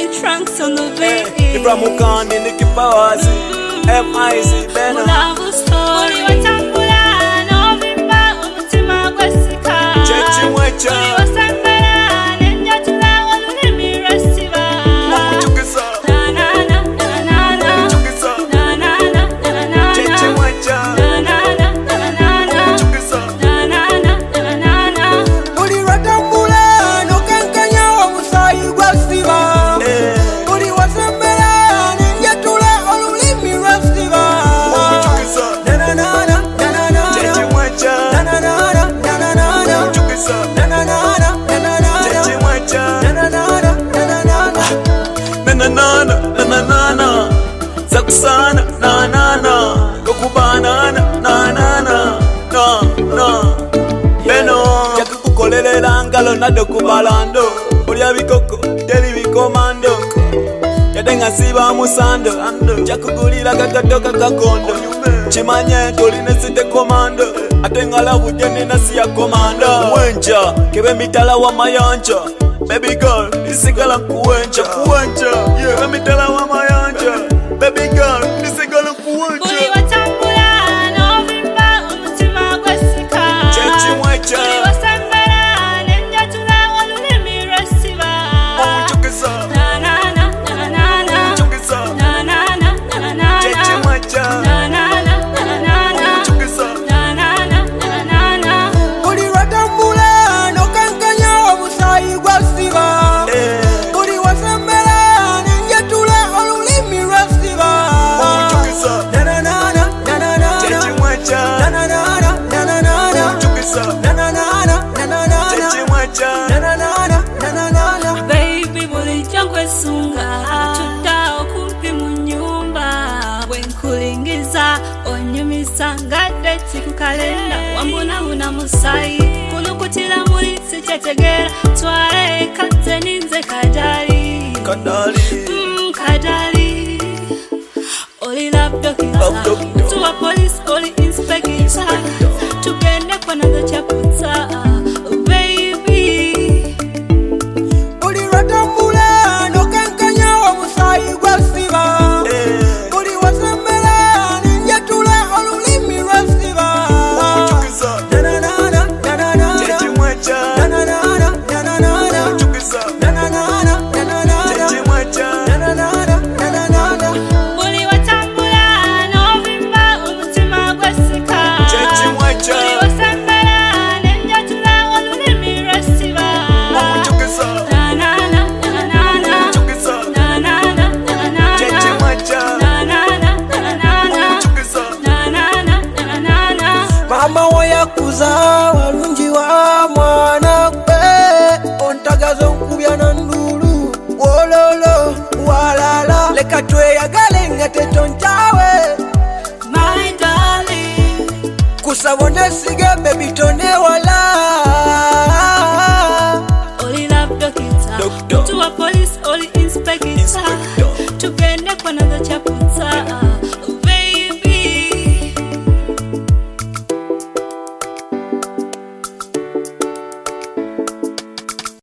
trunks on the beat. Ibra Mukandi Nicky Powers M.I.Z. Bena Love story watambula no vimba umutima gwesika. Chechi mwecha Wasambala nenja tula walulimi resiva. Chukisa Na na na na na na. Chukisa Na na na na na. Chechi mwecha Na na na na na na. Chukisa Na na na na na na. Uli watambula no kankanya wa musayi gwesiva. Uli wasambala nenja tula walulimi resiva. Chukisa Na na na na na na. Chechi mwecha Na na na na na na na. Chukisa Na na na na na na. Chechi mwecha Na na na na na na. Na Zakusana na Kokubanana na Beno Yakukukolelela ngalo nado kubalando Olya bikoko teli bikomando Yadenga siba musando Jakugulila kakatoka kakondo Chimanye toline site komando Atenga la wujeni nasi ya komanda Kuwencha, kebe mitala wa mayanja Baby girl, isigala kuwencha Kebe mitala wa mayanja Baby girl, isigala kuwencha Uli watambula no vimba umutima gwesika. Chechi mwecha Uli wasambala nenja tula walulimi resiva. Chukisa Na na na na na na. Chukisa Na na na na na. Chechi mwecha Na na na na na na. Chukisa Na na na na na na. Uli watambula no kankanya wa musayi gwesiva. Uli wasambala nenja tula walulimi resiva. Chukisa Na na na na na na. Chechi mwecha Na na na na na. Chukisa Na na na na na. Chechi mwecha Na na na na. Baby bulijangwe sunga tuta okumpi munyumba bwenkulingiza onyumisa ngadde tikukalenda wambona una musayi kulukutira muri sikyetegera twale katze ninze kadali kadali oli love doctor tuwa police oli inspector tugende kwa nazo chaputa baby. Uli watambula no kankanya wa musayi gwesiva. Uli wasambala nenja tula walulimi resiva. Chukisa Na na na na. Chechi mwecha Na na na. Chukisa Na na na. Chechi mwecha Na na na. Uli watambula no vimba umutima gwesika. Chechi mwecha Uli wasambala nenja tula walulimi resiva. Chukisa Na na na na na. Chukisa Na na na na Chechi na. mwecha Na na na na na. Chukisa Na na na na. Mama wayakuza walungi wa mwana kwe ontagazo nkubya na ndulu wololo walala leka tweyagale nga tetontawe My darling. kusabone sige baby tone wala Oli love doctor. Doctor. To a police, oli inspector.